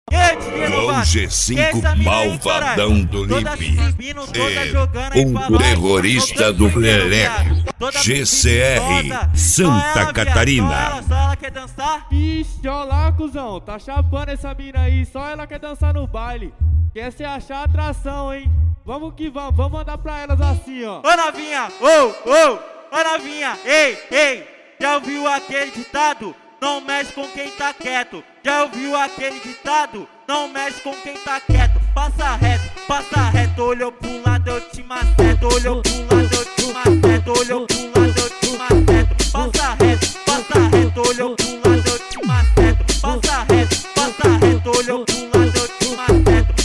O G5 malvadão do Lipe, o terrorista do Leleco, GCR Santa Catarina. Só ela quer dançar? Ixi, ó lá, cuzão, tá chapando essa mina aí, só ela quer dançar no baile. Quer se achar atração, hein? Vamos que vamos mandar pra elas assim, ó. Ô novinha, ô novinha, ei, já ouviu aquele ditado? Não mexe com quem tá quieto. Já ouviu aquele ditado? Não mexe com quem tá quieto. Passa reto, olhou pro lado, eu te maceto. Olhou pro lado, eu te maceto. Olhou pro lado, eu te maceto. Passa reto, olhou pro lado, eu te maceto. Passa reto, olhou pro lado, eu te maceto.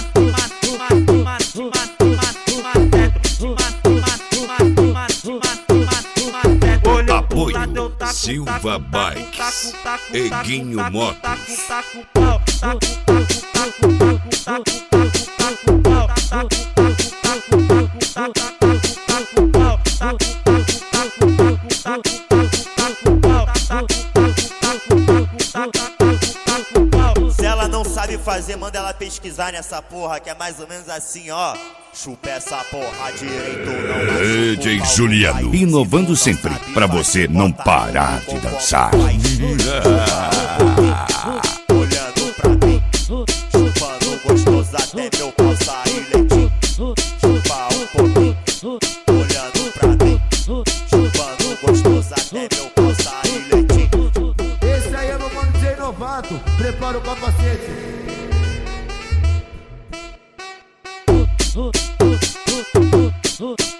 Apoio Silva Bikes, Eguinho Motos. Se ela não sabe fazer, manda ela pesquisar nessa porra, que é mais ou menos assim, ó. Chupa essa porra direito, não. DJ Juliano, inovando sempre, pra você não parar de dançar. Olhando pra mim, chupando gostoso até meu pau sair leitinho. Chupa um pouquinho, olhando pra mim, chupando gostoso até meu pau sair leitinho. Esse aí é meu mano DJ Novato, prepara o capacete. Oh